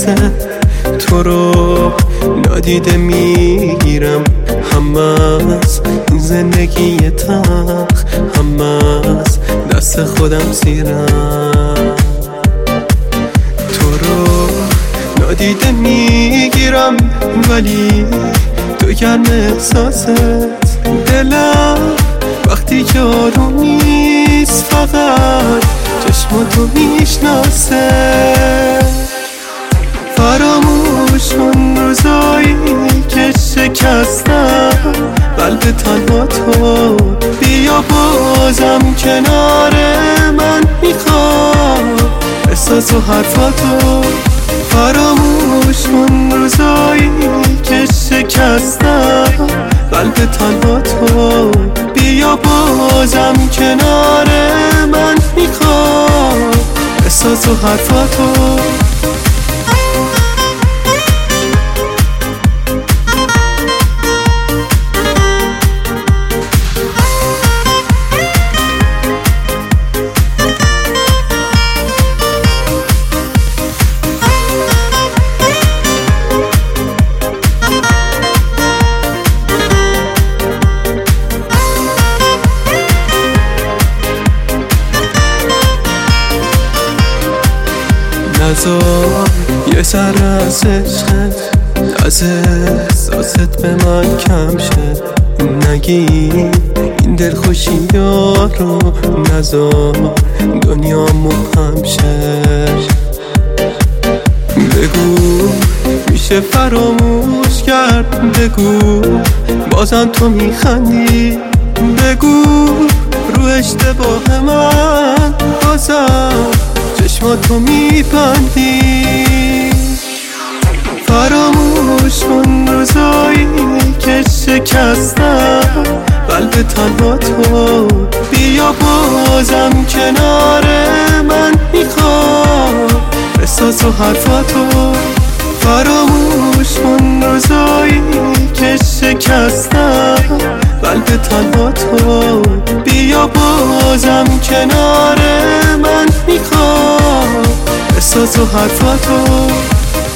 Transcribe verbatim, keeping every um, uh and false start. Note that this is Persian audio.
مثل تو رو نادیده میگیرم، هم از این زندگی تلخ، هم از دست خودم سیرم. تو رو نادیده میگیرم ولی تو گرم احساست دلم وقتی جارو نیست، فقط چشماتو میشناسه. فراموش کن روزایی که شکستم قلب تنها تو، بیا بازم کنار من، میخوام احساس و حرفاتو. فراموش کن روزایی که شکستم قلب تنها تو، بیا بازم کنار من، میخوام احساس و حرفاتو. نذار یه سر از عشقت از احساست به من کم شه، نگی این دلخوشی رو، نذار دنیا مبهم شه. بگو میشه فراموش کرد، بگو بازم تو میخندی، بگو رو اشتباه من بازم چشماتو میبندی. فراموش کن روزایی که شکستم قلب تنها تو، بیا بازم کنار من، میخوام احساس و حرفاتو. فراموش کن روزایی که شکستم قلب تنها تو، بیا بازم کنار من، میخوام احساس و حرفاتو.